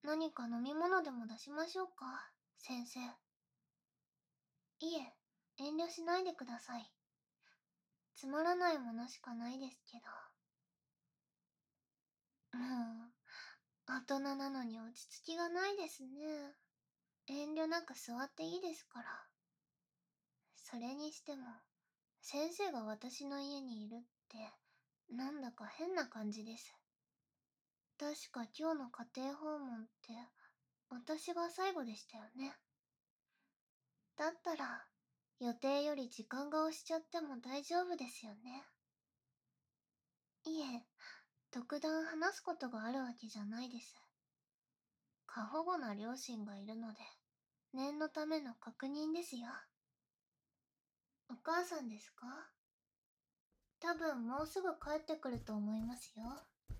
何か飲み物でも出しましょうか、先生。いえ、遠慮しないでください。つまらないものしかないですけど。もう、大人なのに落ち着きがないですね。遠慮なく座っていいですから。それにしても、先生が私の家にいるって、なんだか変な感じです。確か今日の家庭訪問って、私が最後でしたよね。だったら、予定より時間が押しちゃっても大丈夫ですよね。いえ、特段話すことがあるわけじゃないです。過保護な両親がいるので、念のための確認ですよ。お母さんですか？多分もうすぐ帰ってくると思いますよ。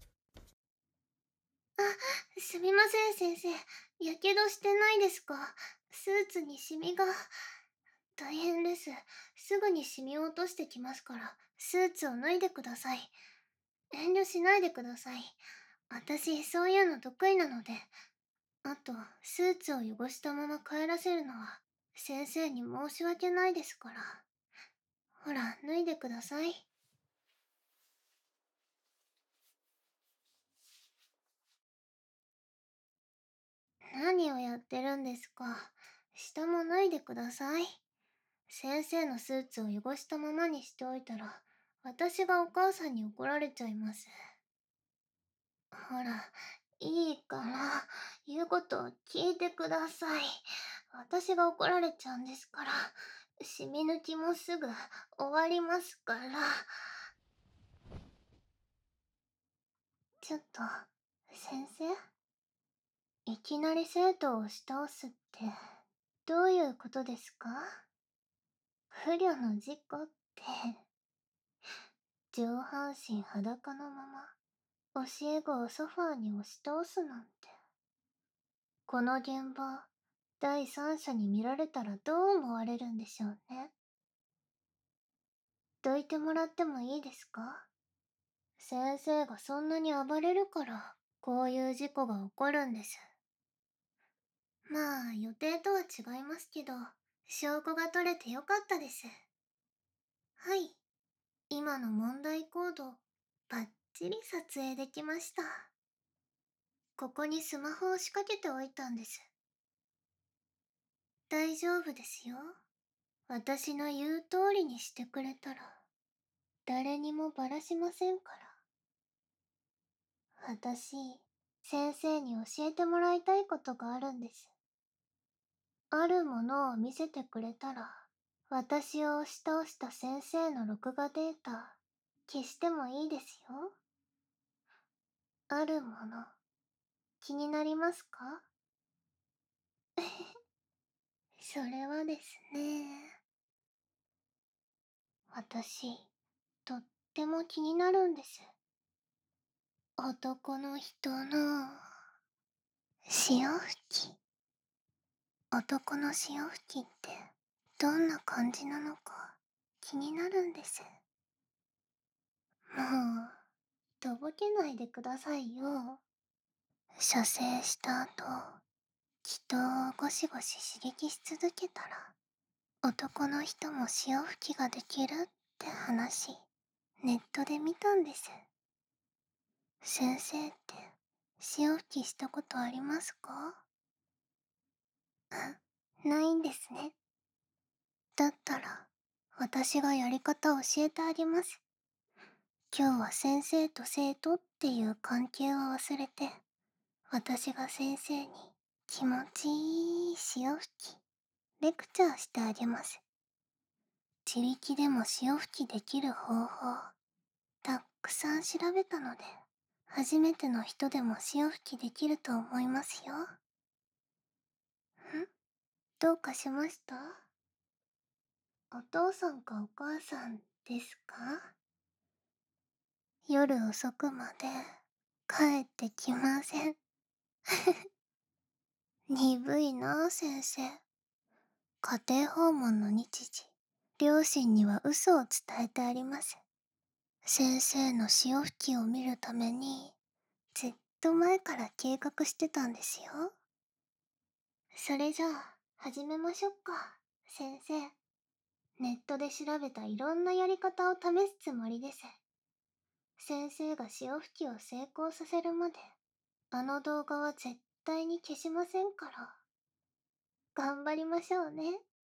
あ、すみません先生。やけどしてないですか？スーツにシミが。大変です。すぐにシミを落としてきますから、スーツを脱いでください。遠慮しないでください。私、そういうの得意なので。あと、スーツを汚したまま帰らせるのは、先生に申し訳ないですから。ほら、脱いでください。何をやってるんですか。下も脱いでください。先生のスーツを汚したままにしておいたら、私がお母さんに怒られちゃいます。ほら、いいから、言うことを聞いてください。私が怒られちゃうんですから、染み抜きもすぐ終わりますから。ちょっと、先生？いきなり生徒を押し倒すって、どういうことですか？不慮の事故って、上半身裸のまま、教え子をソファーに押し倒すなんて。この現場、第三者に見られたらどう思われるんでしょうね。どいてもらってもいいですか？先生がそんなに暴れるから、こういう事故が起こるんです。まあ、予定とは違いますけど、証拠が取れてよかったです。はい、今の問題行動、バッチリ撮影できました。ここにスマホを仕掛けておいたんです。大丈夫ですよ。私の言う通りにしてくれたら、誰にもバラしませんから。私、先生に教えてもらいたいことがあるんです。あるものを見せてくれたら、私を押し倒した先生の録画データ、消してもいいですよ。あるもの、気になりますか？それはですね、私、とっても気になるんです。男の人の、潮吹き。男の潮吹きってどんな感じなのか気になるんです。もう、とぼけないでくださいよ。射精した後、人をゴシゴシ刺激し続けたら、男の人も潮吹きができるって話、ネットで見たんです。先生って潮吹きしたことありますか？ないんですね。だったら、私がやり方教えてあげます。今日は先生と生徒っていう関係を忘れて、私が先生に気持ちいい潮吹き、レクチャーしてあげます。自力でも潮吹きできる方法、たくさん調べたので、初めての人でも潮吹きできると思いますよ。どうかしました？お父さんかお母さんですか？夜遅くまで帰ってきません。鈍いなあ先生。家庭訪問の日時、両親には嘘を伝えてあります。先生の潮吹きを見るために、絶と前から計画してたんですよ。それじゃあ、始めましょうか、先生。ネットで調べたいろんなやり方を試すつもりです。先生が潮吹きを成功させるまで、あの動画は絶対に消しませんから。頑張りましょうね。